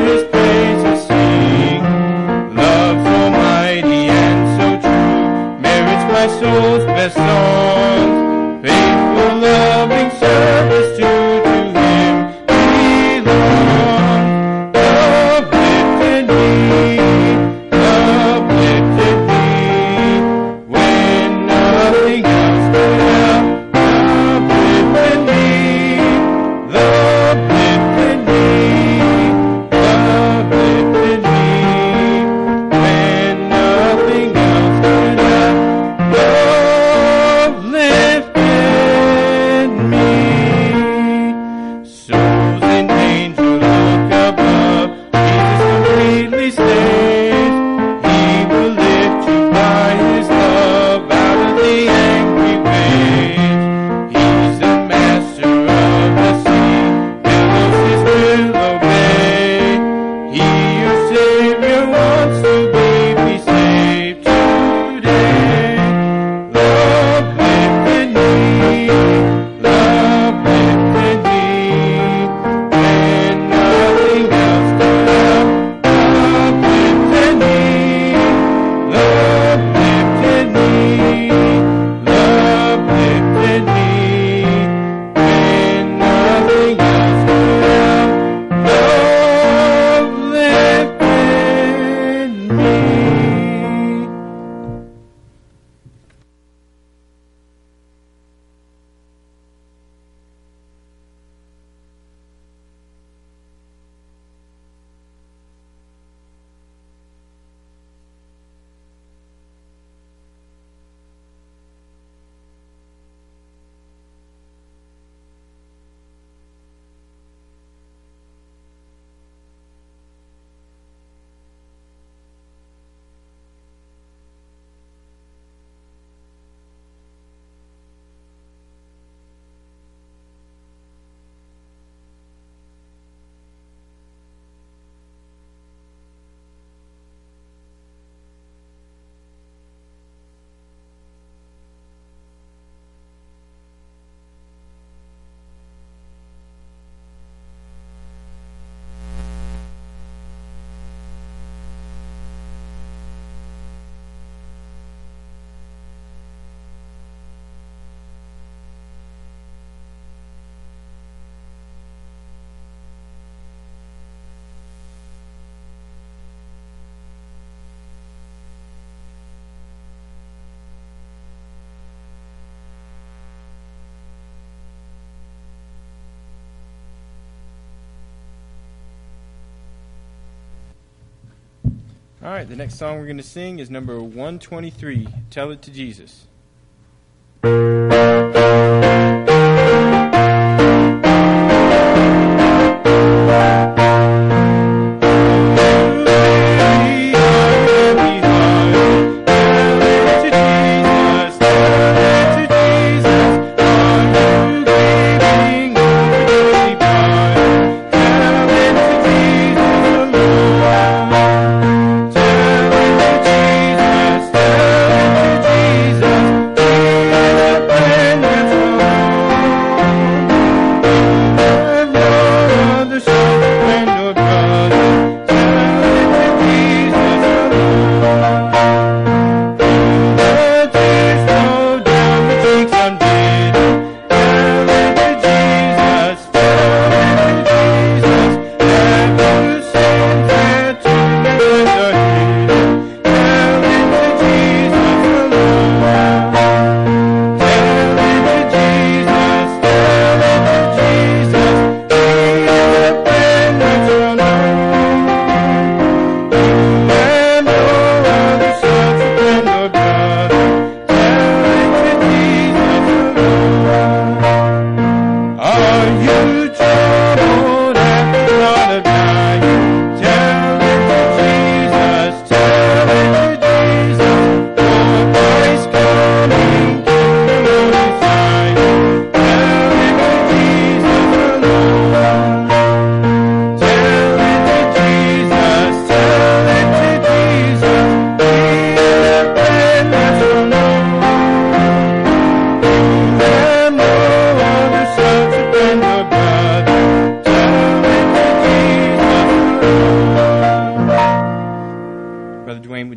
his praises sing. Love so mighty and so true merits my soul's best songs. Faithful, loving service to him belong. Love lifted me when nothing else could help. Love lifted me when nothing else could help. Love lifted me. Souls in danger look above. Jesus completely saves. He will lift you by his love out of the angry waves. He's the master of the sea. Billows his will obey. He, your Savior, wants to be saved today. Love lifted me when nothing else could help. Love lifted me when nothing else could help. Love lifted me. All right, the next song we're going to sing is number 123, Tell It to Jesus. Jesus,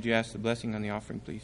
would you ask the blessing on the offering, please?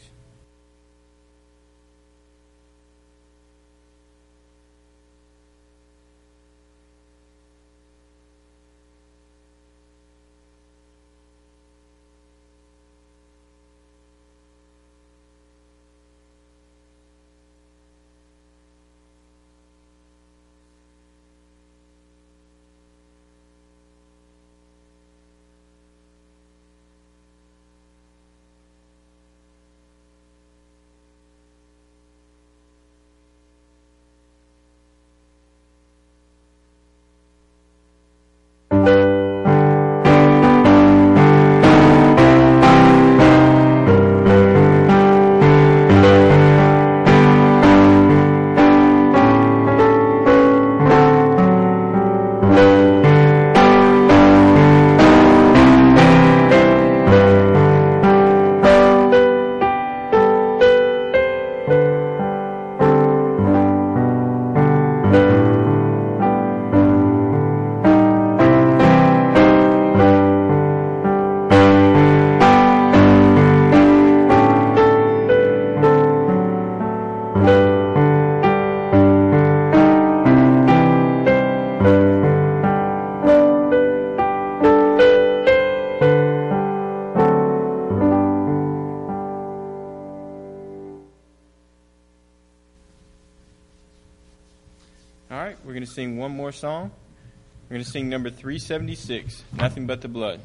We're going to sing one more song. We're going to sing number 376, Nothing But the Blood.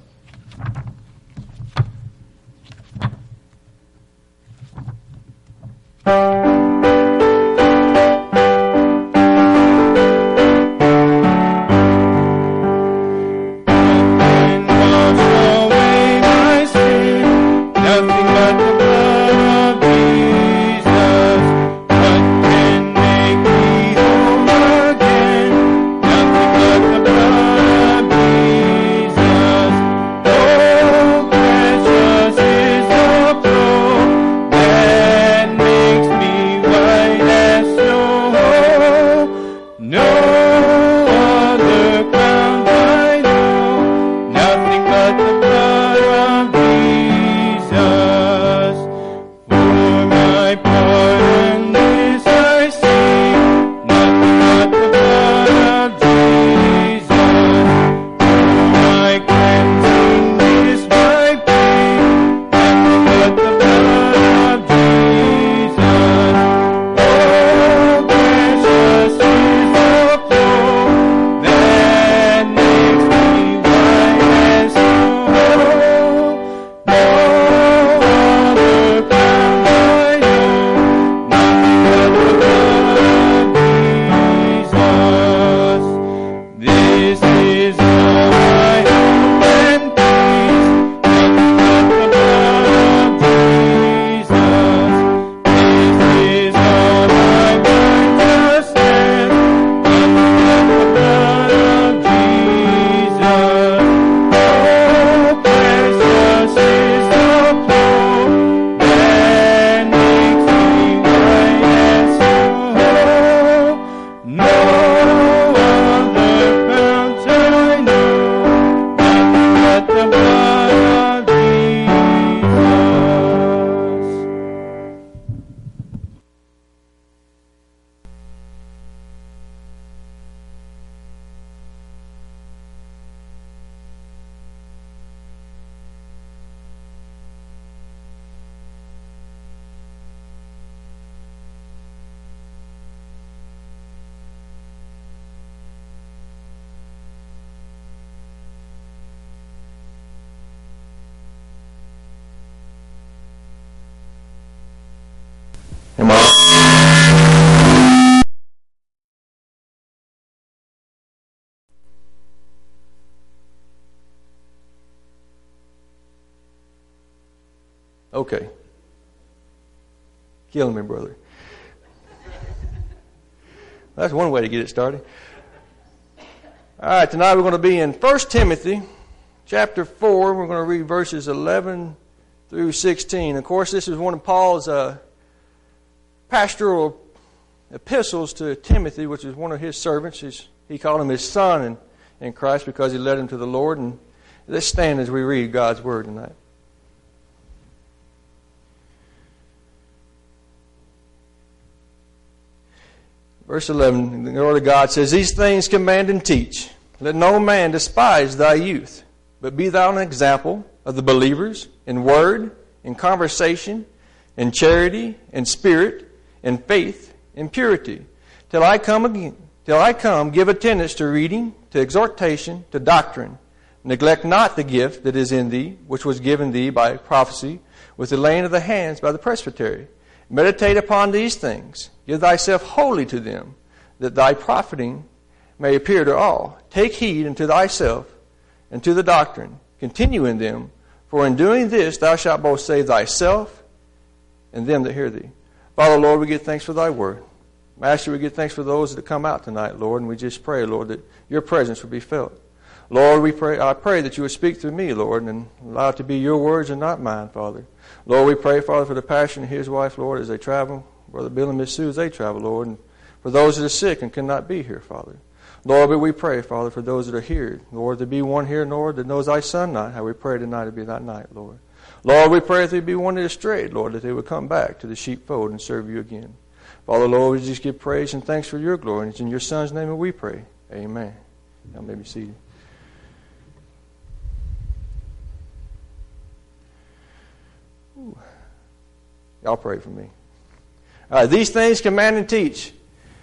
Okay. Killing me, brother. That's one way to get it started. All right, tonight we're going to be in 1 Timothy chapter 4. We're going to read verses 11 through 16. Of course, this is one of Paul's pastoral epistles to Timothy, which is one of his servants. He called him his son in Christ because he led him to the Lord. And let's stand as we read God's Word tonight. Verse 11, the Word of God says, "These things command and teach. Let no man despise thy youth, but be thou an example of the believers in word, in conversation, in charity, in spirit, in faith, in purity. Till I come, give attendance to reading, to exhortation, to doctrine. Neglect not the gift that is in thee, which was given thee by prophecy, with the laying of the hands by the presbytery. Meditate upon these things. Give thyself wholly to them, that thy profiting may appear to all. Take heed unto thyself and to the doctrine. Continue in them, for in doing this thou shalt both save thyself and them that hear thee." Father, Lord, we give thanks for thy word. Master, we give thanks for those that come out tonight, Lord, and we just pray, Lord, that your presence would be felt. Lord, I pray that you would speak through me, Lord, and allow it to be your words and not mine, Father. Lord, we pray, Father, for the pastor and his wife, Lord, as they travel. Brother Bill and Miss Sue, as they travel, Lord, and for those that are sick and cannot be here, Father. Lord, but we pray, Father, for those that are here. Lord, there be one here, Lord, that knows thy son not, how we pray tonight to be that night, Lord. Lord, we pray if there be one that is strayed, Lord, that they would come back to the sheepfold and serve you again. Father, Lord, we just give praise and thanks for your glory. And it's in your son's name that we pray. Amen. Y'all may be seated. Ooh. Y'all pray for me. All right, these things command and teach.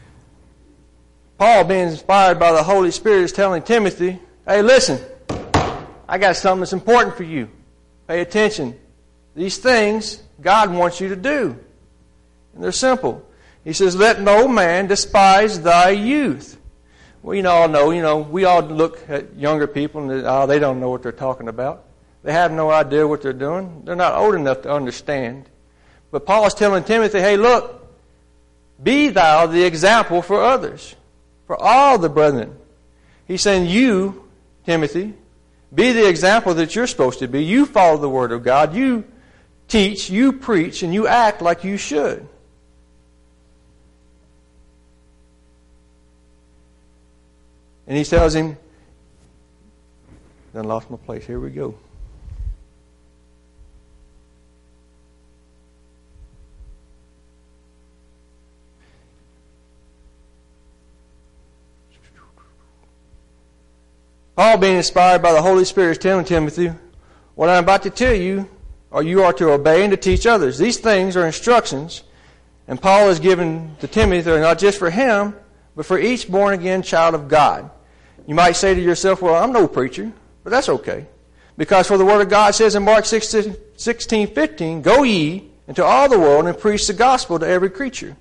Paul, being inspired by the Holy Spirit, is telling Timothy, hey, listen, I got something that's important for you. Pay attention. These things God wants you to do. And they're simple. He says, let no man despise thy youth. We all know, we all look at younger people and they don't know what they're talking about. They have no idea what they're doing. They're not old enough to understand. But Paul is telling Timothy, hey, look, be thou the example for others, for all the brethren. He's saying, you, Timothy, be the example that you're supposed to be. You follow the Word of God. You teach, you preach, and you act like you should. And he tells him, I lost my place. Here we go. Paul, being inspired by the Holy Spirit, is telling Timothy, what I'm about to tell you, or you are to obey and to teach others. These things are instructions, and Paul is given to Timothy. They're not just for him, but for each born-again child of God. You might say to yourself, well, I'm no preacher, but that's okay. Because for the Word of God says in Mark 16:15, go ye into all the world and preach the gospel to every creature.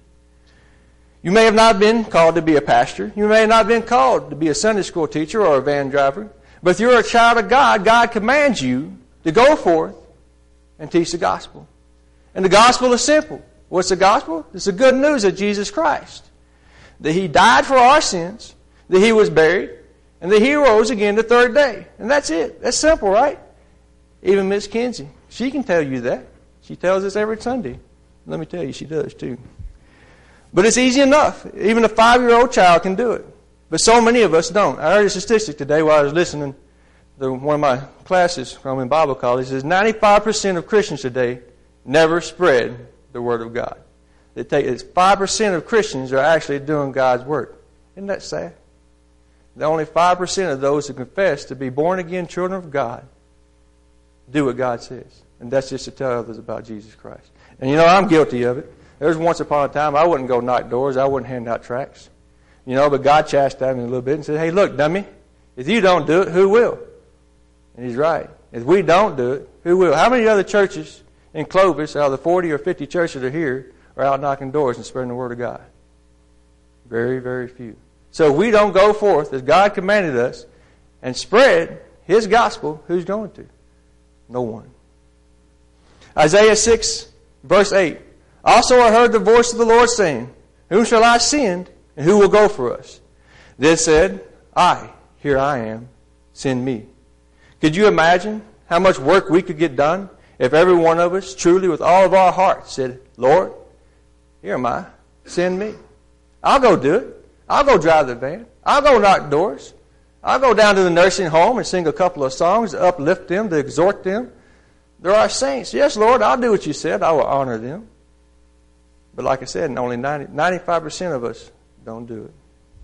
You may have not been called to be a pastor. You may have not been called to be a Sunday school teacher or a van driver. But if you're a child of God, God commands you to go forth and teach the gospel. And the gospel is simple. What's the gospel? It's the good news of Jesus Christ. That He died for our sins, that He was buried, and that He rose again the third day. And that's it. That's simple, right? Even Miss Kinsey, she can tell you that. She tells us every Sunday. Let me tell you, she does too. But it's easy enough. Even a 5-year-old child can do it. But so many of us don't. I heard a statistic today while I was listening to one of my classes from in Bible college. It says 95% of Christians today never spread the Word of God. It's 5% of Christians are actually doing God's work. Isn't that sad? The only 5% of those who confess to be born-again children of God do what God says. And that's just to tell others about Jesus Christ. And I'm guilty of it. There was once upon a time I wouldn't go knock doors. I wouldn't hand out tracts. But God chastised me a little bit and said, hey, look, dummy, if you don't do it, who will? And He's right. If we don't do it, who will? How many other churches in Clovis, out of the 40 or 50 churches that are here, are out knocking doors and spreading the Word of God? Very, very few. So if we don't go forth as God commanded us and spread His gospel, who's going to? No one. Isaiah 6, verse 8. Also I heard the voice of the Lord saying, whom shall I send, and who will go for us? Then said, here I am, send me. Could you imagine how much work we could get done if every one of us truly with all of our hearts said, Lord, here am I, send me. I'll go do it. I'll go drive the van. I'll go knock doors. I'll go down to the nursing home and sing a couple of songs to uplift them, to exhort them. They're our saints. Yes, Lord, I'll do what you said. I will honor them. But like I said, only 95% of us Don't do it.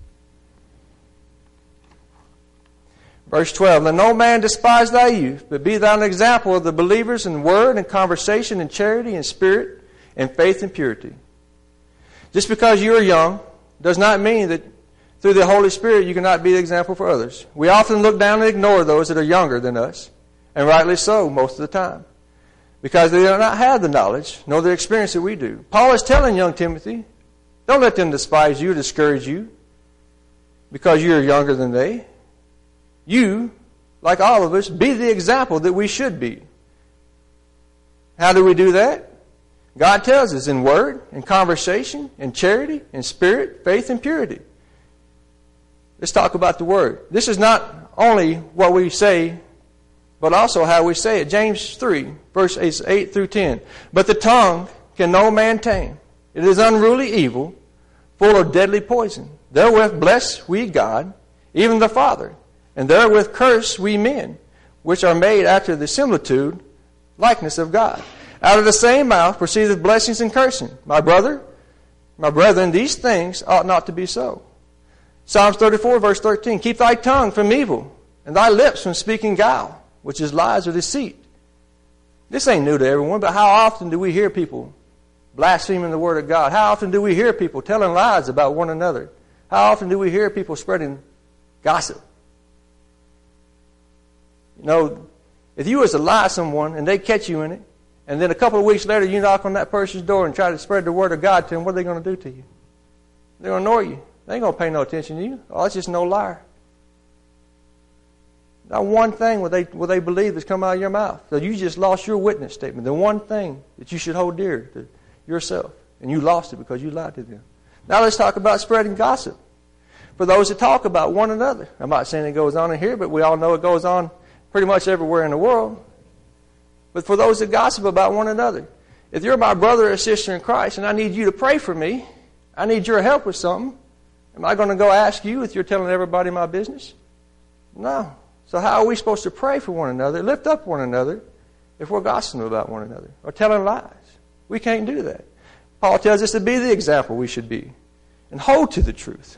Verse 12, let no man despise thy youth, but be thou an example of the believers in word and conversation and charity and spirit and faith and purity. Just because you are young does not mean that through the Holy Spirit you cannot be the example for others. We often look down and ignore those that are younger than us, and rightly so most of the time, because they do not have the knowledge nor the experience that we do. Paul is telling young Timothy, don't let them despise you or discourage you because you are younger than they. You, like all of us, be the example that we should be. How do we do that? God tells us in word, in conversation, in charity, in spirit, faith, and purity. Let's talk about the word. This is not only what we say, but also how we say it. James 3, verses 8 through 10. But the tongue can no man tame. It is unruly evil, full of deadly poison. Therewith bless we God, even the Father. And therewith curse we men, which are made after the similitude, likeness of God. Out of the same mouth proceedeth blessings and cursing. My brethren, these things ought not to be so. Psalms 34, verse 13. Keep thy tongue from evil, and thy lips from speaking guile, which is lies or deceit. This ain't new to everyone, but how often do we hear people blaspheming the word of God? How often do we hear people telling lies about one another? How often do we hear people spreading gossip? You know, if you was to lie to someone and they catch you in it, and then a couple of weeks later you knock on that person's door and try to spread the word of God to them, what are they going to do to you? They're going to ignore you. They ain't going to pay no attention to you. Oh, it's just no liar. Not one thing will they believe has come out of your mouth. So you just lost your witness statement. The one thing that you should hold dear to yourself. And you lost it because you lied to them. Now let's talk about spreading gossip. For those that talk about one another. I'm not saying it goes on in here, but we all know it goes on pretty much everywhere in the world. But for those that gossip about one another. If you're my brother or sister in Christ and I need you to pray for me, I need your help with something, am I going to go ask you if you're telling everybody my business? No. So how are we supposed to pray for one another, lift up one another, if we're gossiping about one another or telling lies? We can't do that. Paul tells us to be the example we should be and hold to the truth.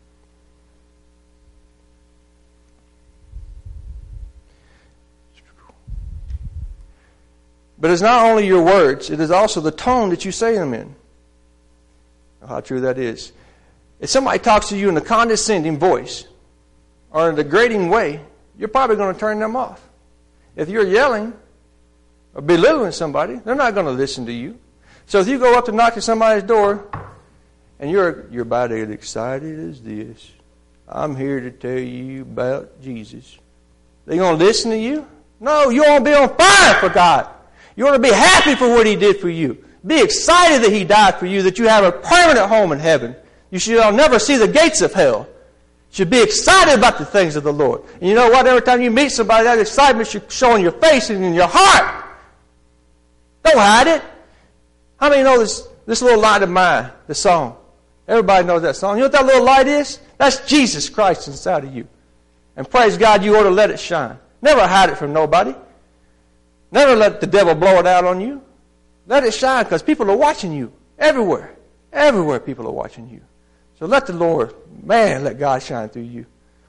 But it's not only your words, it is also the tone that you say them in. How true that is. If somebody talks to you in a condescending voice or in a degrading way, you're probably going to turn them off. If you're yelling or belittling somebody, they're not going to listen to you. So if you go up to knock at somebody's door and you're about as excited as this, I'm here to tell you about Jesus. They going to listen to you? No, you want to be on fire for God. You want to be happy for what He did for you. Be excited that He died for you, that you have a permanent home in heaven. You shall never see the gates of hell. You should be excited about the things of the Lord. And you know what? Every time you meet somebody, that excitement should show in your face and in your heart. Don't hide it. How many know this little light of mine, the song? Everybody knows that song. You know what that little light is? That's Jesus Christ inside of you. And praise God, you ought to let it shine. Never hide it from nobody. Never let the devil blow it out on you. Let it shine because people are watching you everywhere. Everywhere people are watching you. So let the Lord, let God shine through you.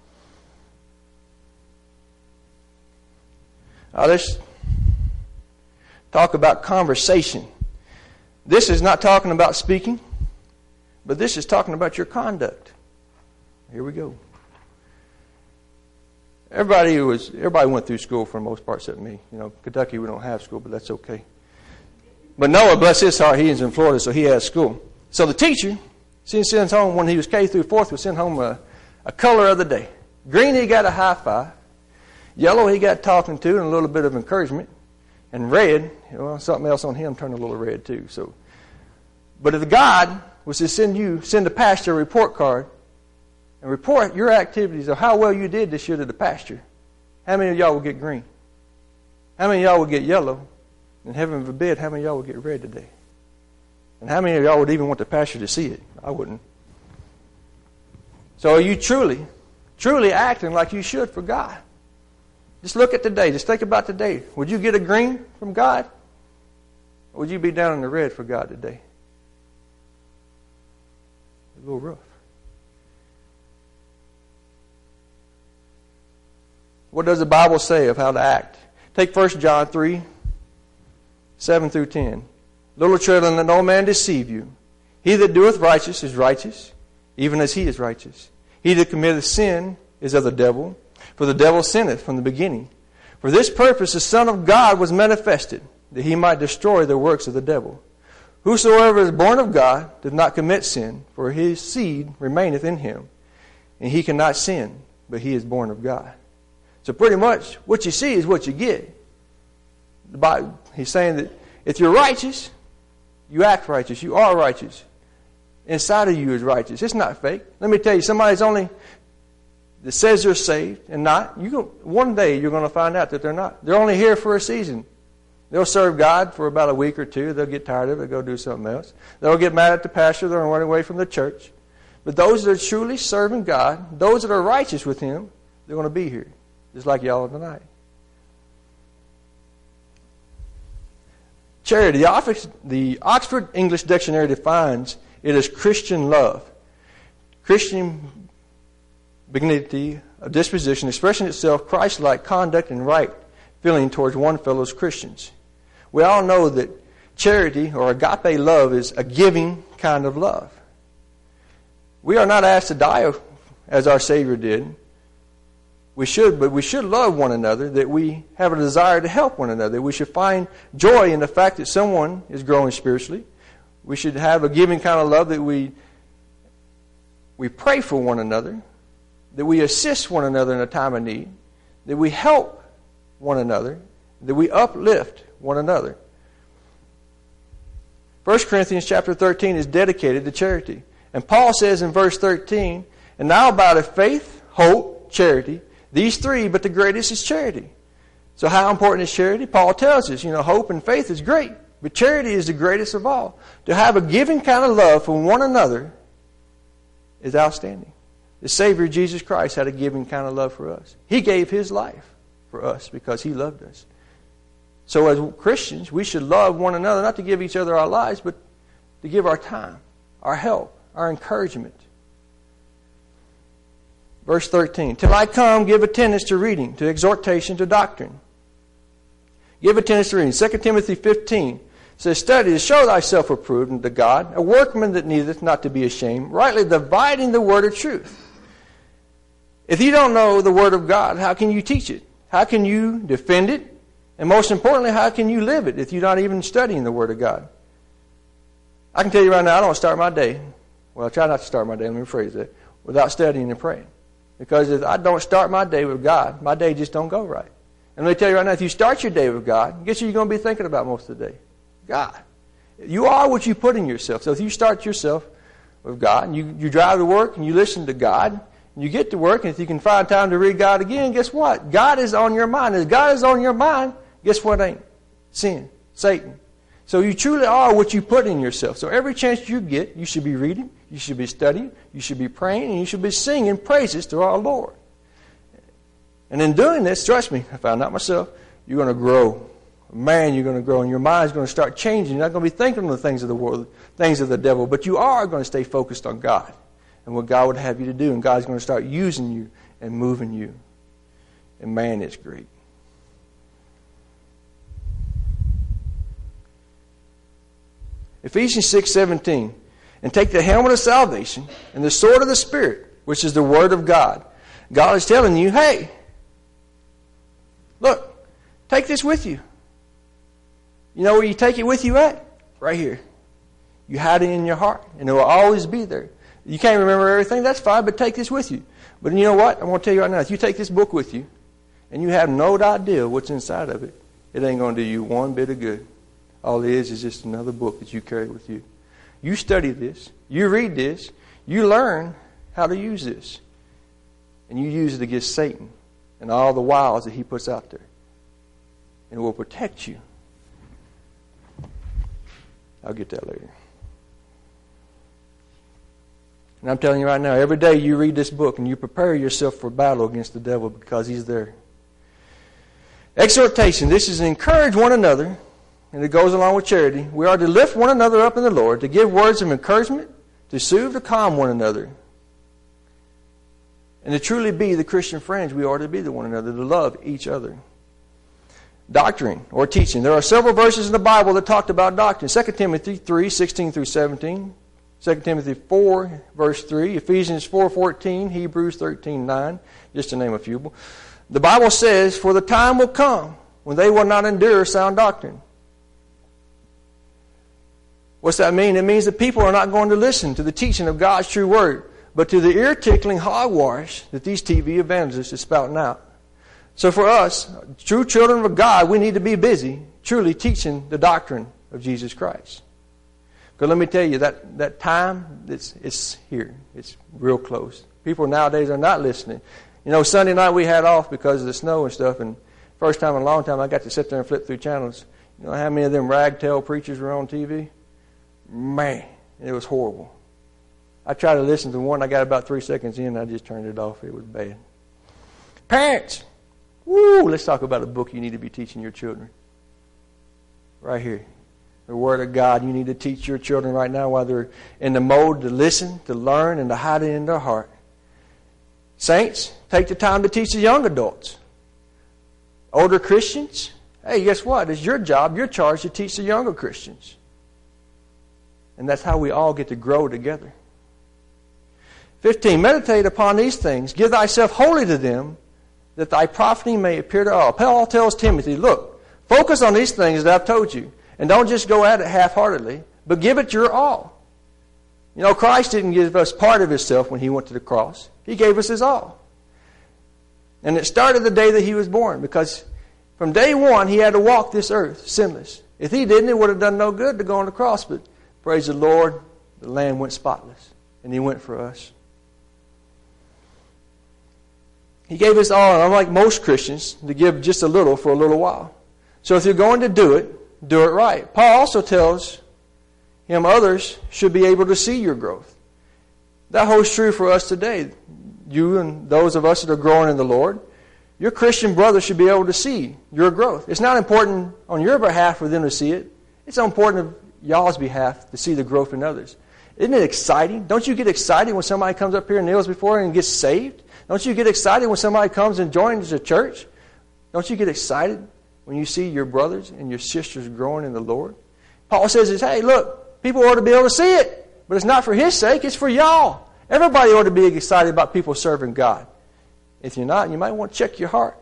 Now let's talk about conversation. This is not talking about speaking, but this is talking about your conduct. Here we go. Everybody went through school for the most part except me. You know, Kentucky we don't have school, but that's okay. But Noah, bless his heart, he is in Florida, so he has school. So the teacher sends home, when he was K through 4th, would send home a color of the day. Green, he got a high five. Yellow, he got talking to and a little bit of encouragement. And red, well, something else on him turned a little red too. So, but if God was to send the pastor a report card and report your activities of how well you did this year to the pastor, how many of y'all would get green? How many of y'all would get yellow? And heaven forbid, how many of y'all would get red today? And how many of y'all would even want the pastor to see it? I wouldn't. So are you truly acting like you should for God? Just look at today. Just think about today. Would you get a green from God? Or would you be down in the red for God today? A little rough. What does the Bible say of how to act? Take 1 John 3, 7 through 10. Little children, let no man deceive you. He that doeth righteous is righteous, even as he is righteous. He that committeth sin is of the devil, for the devil sinneth from the beginning. For this purpose the Son of God was manifested, that he might destroy the works of the devil. Whosoever is born of God doth not commit sin, for his seed remaineth in him. And he cannot sin, but he is born of God. So pretty much what you see is what you get. The Bible, he's saying that if you're righteous, you act righteous. You are righteous. Inside of you is righteous. It's not fake. Let me tell you, somebody's only that says they're saved and not. One day you're going to find out that they're not. They're only here for a season. They'll serve God for about a week or two. They'll get tired of it. Go do something else. They'll get mad at the pastor. They'll run away from the church. But those that are truly serving God, those that are righteous with Him, they're going to be here, just like y'all tonight. Charity. The Oxford English Dictionary defines it as Christian love. Christian benignity, a disposition expressing itself Christ-like conduct and right feeling towards one fellow's Christians. We all know that charity or agape love is a giving kind of love. We are not asked to die as our Savior did. We should, but we should love one another, that we have a desire to help one another. We should find joy in the fact that someone is growing spiritually. We should have a giving kind of love that we pray for one another, that we assist one another in a time of need, that we help one another, that we uplift one another. 1 Corinthians chapter 13 is dedicated to charity. And Paul says in verse 13, and now abideth faith, hope, charity, these three, but the greatest is charity. So how important is charity? Paul tells us, hope and faith is great, but charity is the greatest of all. To have a giving kind of love for one another is outstanding. The Savior, Jesus Christ, had a giving kind of love for us. He gave His life for us because He loved us. So as Christians, we should love one another, not to give each other our lives, but to give our time, our help, our encouragement. Verse 13, till I come, give attendance to reading, to exhortation, to doctrine. Give attendance to reading. 2 Timothy 15 says, study to show thyself approved unto God, a workman that needeth not to be ashamed, rightly dividing the word of truth. If you don't know the Word of God, how can you teach it? How can you defend it? And most importantly, how can you live it if you're not even studying the Word of God? I can tell you right now, I don't start my day, well, I try not to start my day, let me rephrase that, without studying and praying. Because if I don't start my day with God, my day just don't go right. And let me tell you right now, if you start your day with God, guess what you're going to be thinking about most of the day? God. You are what you put in yourself. So if you start yourself with God, and you drive to work and you listen to God, you get to work, and if you can find time to read God again, guess what? God is on your mind. If God is on your mind, guess what ain't? Sin. Satan. So you truly are what you put in yourself. So every chance you get, you should be reading, you should be studying, you should be praying, and you should be singing praises to our Lord. And in doing this, trust me, I found out myself, you're going to grow. Man, you're going to grow, and your mind's going to start changing. You're not going to be thinking of the things of the world, things of the devil, but you are going to stay focused on God and what God would have you to do, and God's going to start using you and moving you. And man, it's great. Ephesians 6:17, and take the helmet of salvation and the sword of the Spirit, which is the Word of God. God is telling you, hey, look, take this with you. You know where you take it with you at? Right here. You hide it in your heart, and it will always be there. You can't remember everything, that's fine, but take this with you. But you know what? I'm going to tell you right now, if you take this book with you, and you have no idea what's inside of it, it ain't going to do you one bit of good. All it is just another book that you carry with you. You study this, you read this, you learn how to use this. And you use it against Satan and all the wiles that he puts out there. And it will protect you. I'll get that later. And I'm telling you right now, every day you read this book and you prepare yourself for battle against the devil because he's there. Exhortation. This is to encourage one another, and it goes along with charity. We are to lift one another up in the Lord, to give words of encouragement, to soothe, to calm one another. And to truly be the Christian friends, we are to be to one another, to love each other. Doctrine or teaching. There are several verses in the Bible that talked about doctrine. 2 Timothy 3, 16 through 17. 2 Timothy 4, verse 3. Ephesians 4, 14. Hebrews 13, 9. Just to name a few. The Bible says, for the time will come when they will not endure sound doctrine. What's that mean? It means that people are not going to listen to the teaching of God's true word, but to the ear-tickling hogwash that these TV evangelists are spouting out. So for us, true children of God, we need to be busy truly teaching the doctrine of Jesus Christ. Because let me tell you, that time, it's here. It's real close. People nowadays are not listening. You know, Sunday night we had off because of the snow and stuff, and first time in a long time I got to sit there and flip through channels. You know how many of them ragtail preachers were on TV? Man, it was horrible. I tried to listen to one. I got about 3 seconds in, and I just turned it off. It was bad. Parents, let's talk about a book you need to be teaching your children. Right here. The Word of God. You need to teach your children right now while they're in the mode to listen, to learn, and to hide it in their heart. Saints, take the time to teach the young adults. Older Christians, hey, guess what? It's your job, your charge to teach the younger Christians. And that's how we all get to grow together. 15, meditate upon these things. Give thyself wholly to them, that thy profiting may appear to all. Paul tells Timothy, look, focus on these things that I've told you. And don't just go at it half-heartedly, but give it your all. You know, Christ didn't give us part of himself when he went to the cross. He gave us his all. And it started the day that he was born, because from day one he had to walk this earth sinless. If he didn't, it would have done no good to go on the cross. But praise the Lord, the Lamb went spotless, and he went for us. He gave us all, and unlike most Christians, to give just a little for a little while. So if you're going to do it right. Paul also tells him others should be able to see your growth. That holds true for us today. You and those of us that are growing in the Lord, your Christian brothers should be able to see your growth. It's not important on your behalf for them to see it. It's important on y'all's behalf to see the growth in others. Isn't it exciting? Don't you get excited when somebody comes up here and kneels before you and gets saved? Don't you get excited when somebody comes and joins the church? Don't you get excited when you see your brothers and your sisters growing in the Lord? Paul says, hey, look, people ought to be able to see it. But it's not for his sake, it's for y'all. Everybody ought to be excited about people serving God. If you're not, you might want to check your heart.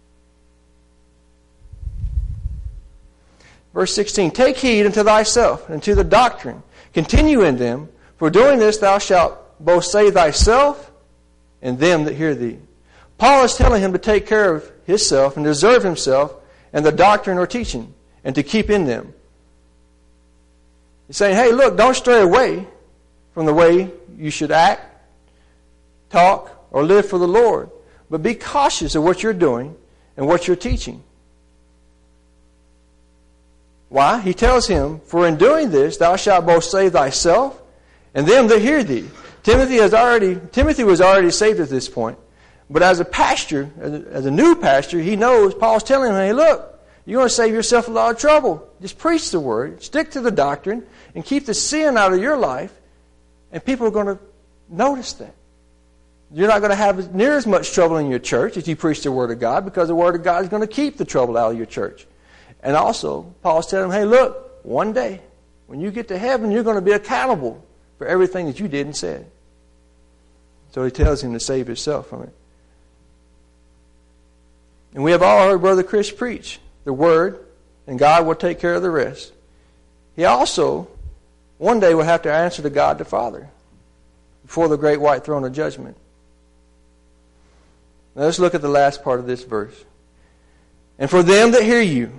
Verse 16, take heed unto thyself and to the doctrine. Continue in them, for doing this thou shalt both save thyself and them that hear thee. Paul is telling him to take care of himself and deserve himself and the doctrine or teaching, and to keep in them. He's saying, hey, look, don't stray away from the way you should act, talk, or live for the Lord. But be cautious of what you're doing and what you're teaching. Why? He tells him, for in doing this thou shalt both save thyself and them that hear thee. Timothy was already saved at this point. But as a pastor, as a new pastor, he knows, Paul's telling him, hey, look, you're going to save yourself a lot of trouble. Just preach the word, stick to the doctrine, and keep the sin out of your life, and people are going to notice that. You're not going to have near as much trouble in your church if you preach the Word of God, because the Word of God is going to keep the trouble out of your church. And also, Paul's telling him, hey, look, one day, when you get to heaven, you're going to be accountable for everything that you did and said. So he tells him to save himself from it. And we have all heard Brother Chris preach the Word, and God will take care of the rest. He also, one day, will have to answer to God the Father before the great white throne of judgment. Now let's look at the last part of this verse. And for them that hear you.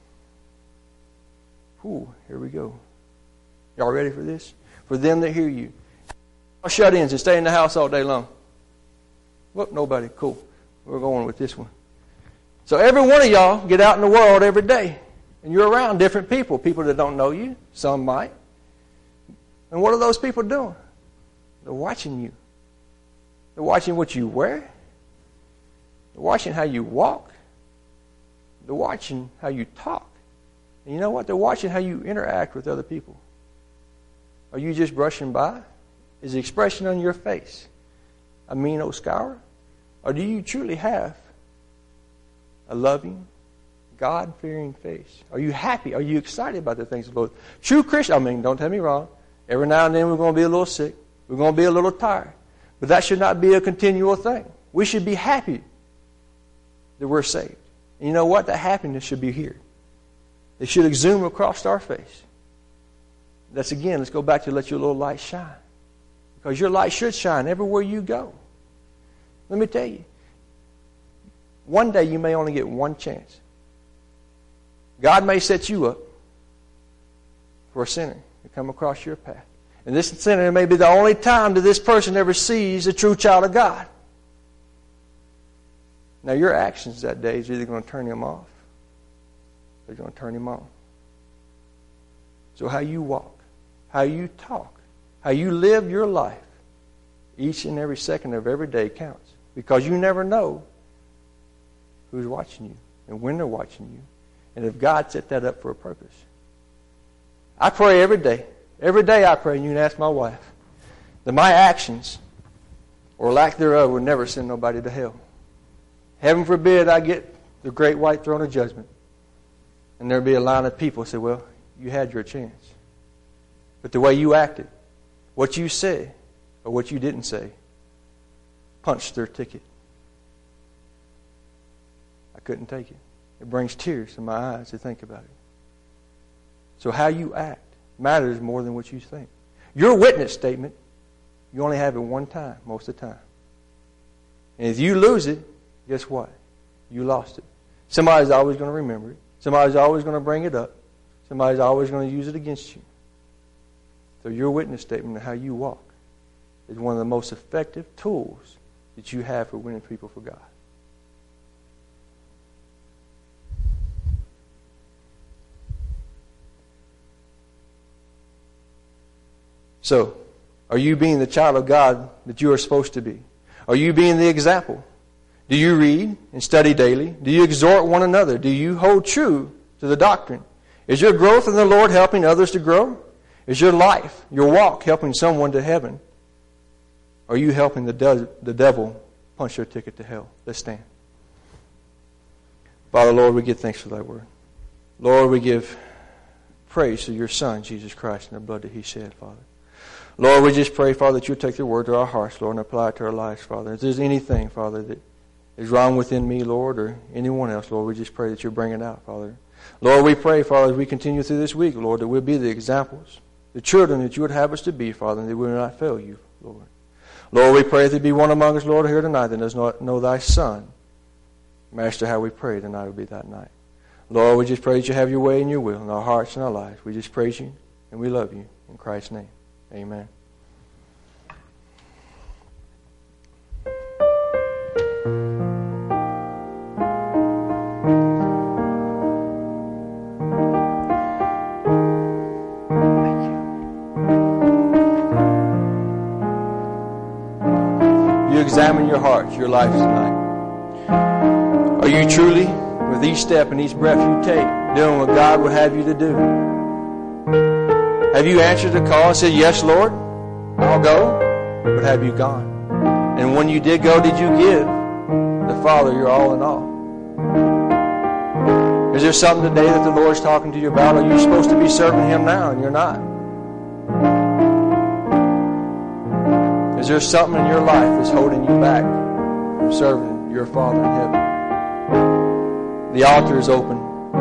Here we go. Y'all ready for this? For them that hear you. Shut-ins and stay in the house all day long. Whoop, nobody. Cool. We're going with this one. So every one of y'all get out in the world every day. And you're around different people. People that don't know you. Some might. And what are those people doing? They're watching you. They're watching what you wear. They're watching how you walk. They're watching how you talk. And you know what? They're watching how you interact with other people. Are you just brushing by? Is the expression on your face a mean old scour? Or do you truly have a loving, God-fearing face? Are you happy? Are you excited about the things of the Lord? True Christian, don't tell me wrong. Every now and then we're going to be a little sick. We're going to be a little tired. But that should not be a continual thing. We should be happy that we're saved. And you know what? That happiness should be here. It should exude across our face. Let's go back to let your little light shine. Because your light should shine everywhere you go. Let me tell you, one day you may only get one chance. God may set you up for a sinner to come across your path. And this sinner may be the only time that this person ever sees a true child of God. Now your actions that day is either going to turn him off or going to turn him on. So how you walk, how you talk, how you live your life, each and every second of every day counts. Because you never know who's watching you and when they're watching you. And if God set that up for a purpose. I pray every day. Every day I pray, and you can ask my wife, that my actions or lack thereof will never send nobody to hell. Heaven forbid I get the great white throne of judgment. And there'll be a line of people who say, well, you had your chance. But the way you acted, what you said, or what you didn't say, punched their ticket. I couldn't take it. It brings tears to my eyes to think about it. So how you act matters more than what you think. Your witness statement, you only have it one time, most of the time. And if you lose it, guess what? You lost it. Somebody's always going to remember it. Somebody's always going to bring it up. Somebody's always going to use it against you. So your witness statement of how you walk is one of the most effective tools that you have for winning people for God. So, are you being the child of God that you are supposed to be? Are you being the example? Do you read and study daily? Do you exhort one another? Do you hold true to the doctrine? Is your growth in the Lord helping others to grow? Is your life, your walk, helping someone to heaven? Are you helping the devil punch your ticket to hell? Let's stand. Father, Lord, we give thanks for thy word. Lord, we give praise to your Son, Jesus Christ, and the blood that he shed, Father. Lord, we just pray, Father, that you take the word to our hearts, Lord, and apply it to our lives, Father. If there's anything, Father, that is wrong within me, Lord, or anyone else, Lord, we just pray that you bring it out, Father. Lord, we pray, Father, as we continue through this week, Lord, that we'll be the examples, the children that you would have us to be, Father, and that we will not fail you, Lord. Lord, we pray that there be one among us, Lord, here tonight that does not know thy Son. Master, how we pray tonight will be that night. Lord, we just pray that you have your way and your will in our hearts and our lives. We just praise you and we love you. In Christ's name, amen. Examine your hearts, your lives tonight. Are you truly, with each step and each breath you take, doing what God would have you to do? Have you answered the call and said, yes, Lord, I'll go? But have you gone? And when you did go, did you give the Father your all in all? Is there something today that the Lord's talking to you about? Are you supposed to be serving Him now and you're not? Is there something in your life that's holding you back from serving your Father in heaven? The altar is open.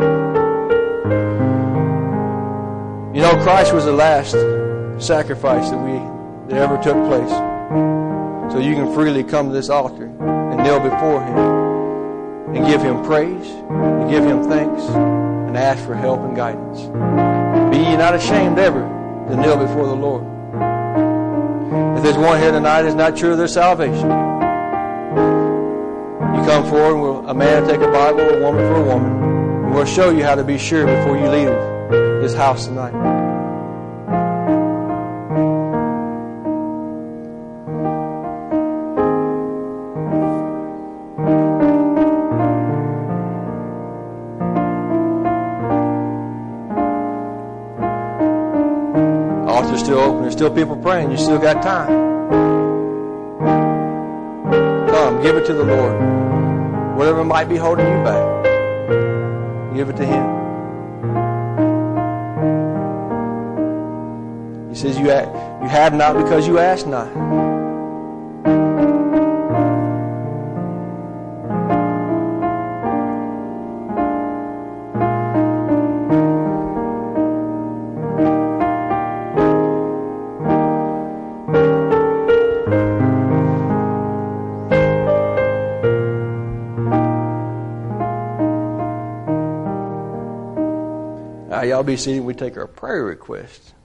You know, Christ was the last sacrifice that ever took place. So you can freely come to this altar and kneel before Him and give Him praise, and give Him thanks, and ask for help and guidance. Be ye not ashamed ever to kneel before the Lord. If there's one here tonight that's not sure of their salvation, you come forward and a man will take a Bible, a woman for a woman, and we'll show you how to be sure before you leave this house tonight. Altar's still open. There's still people praying. You still got time. Come. give it to the Lord. Whatever might be holding you back, give it to Him. He says you have not because you ask not. Y'all be seated. We take our prayer requests.